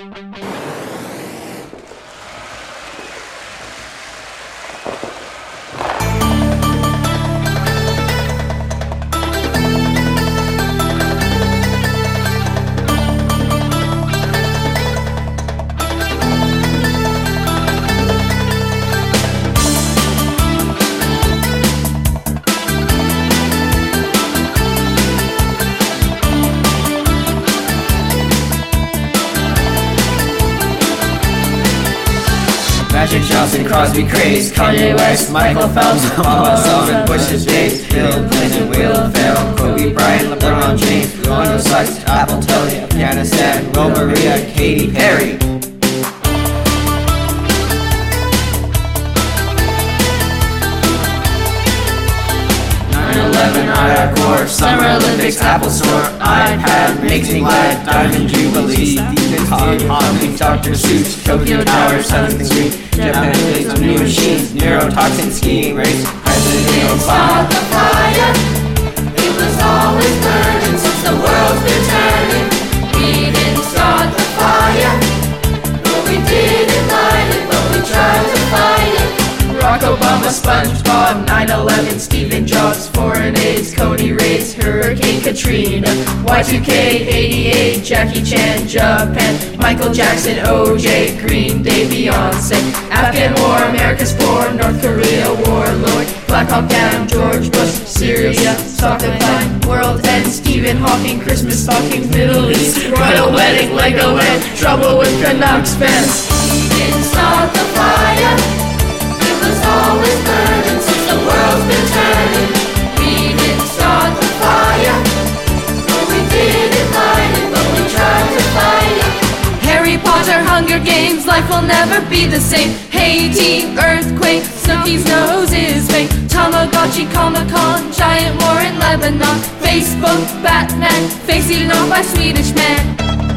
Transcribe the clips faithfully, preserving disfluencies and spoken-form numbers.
Magic Johnson, Crosby, Craze, Kanye West, Michael Phelps, Paul Sullivan, Bush's James, Bill Clinton, Will Ferrell, Kobe Bryant, LeBron James, Rondo Sykes, Apple Tully, Afghanistan, Ro Maria, Katy Perry. nine eleven, Iraq War, Summer Olympics, Apple Store, iPad, makes me glad, Diamond Jubilee, Stephen Hawking, Doctor Seuss, Tokyo Towers, Huntington Green, Japan plays on new machines, neurotoxin skiing race, President Obama. The fire, it was always burning since the world's been turning. We didn't start the fire, but we didn't light it, but we tried to fight it. Barack Obama, SpongeBob, nine eleven, Stephen Jobs, foreign AIDS, Coney Raids, Hurricane Katrina, Y two K, eighty-eight, Jackie Chan, Japan, Michael Jackson, O J, Green Day, Beyonce, Afghan War, America's poor, North Korea, warlord, Black Hawk Down, George Bush, Syria, soccer flag, world end, Stephen Hawking, Christmas stockings, Middle East, royal wedding, Lego and trouble with Canucks fans. We didn't start the fire, it was always burning since the world's been turning. We didn't start the fire, but we didn't light it, but we tried to fight it. Harry Potter, Hunger Games, life will never be the same. Haiti, earthquake, Snooki's nose is fake. Tamagotchi, Comic-Con, giant war in Lebanon. Facebook, Batman, face eaten off by Swedish man.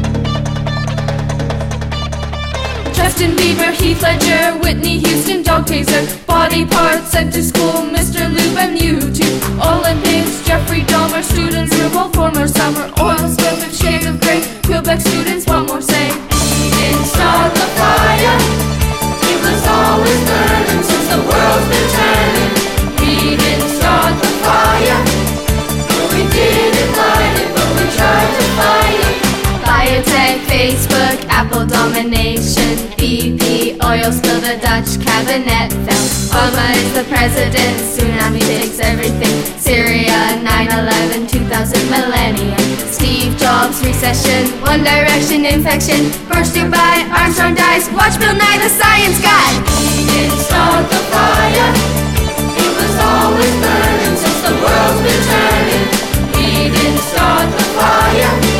Justin Bieber, Heath Ledger, Whitney Houston, dog taser, body parts sent to school, Mister Lube and YouTube, Olympics, Jeffrey Dahmer, students revolt, former summer, oil spill, with shades of grey, Quebec students want more say. We didn't start the fire, it was always burning since the world's been turning. We didn't start the fire, but we didn't light it, but we tried to fight it. Biotech, Facebook, Apple domination, B P, oil spill, the Dutch cabinet fell. Obama is the president, tsunami takes everything. Syria, nine eleven, two thousand millennium. Steve Jobs, recession, One Direction infection. First Dubai, Armstrong dies, watch Bill Nye the Science Guy. We didn't start the fire, it was always burning since the world's been turning. We didn't start the fire,